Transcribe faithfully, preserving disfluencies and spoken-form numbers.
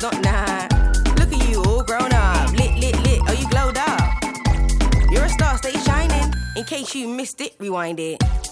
not nah. Look at you all grown up, lit, lit, lit, oh you glowed up. You're a star, stay shining. In case you missed it, rewind it.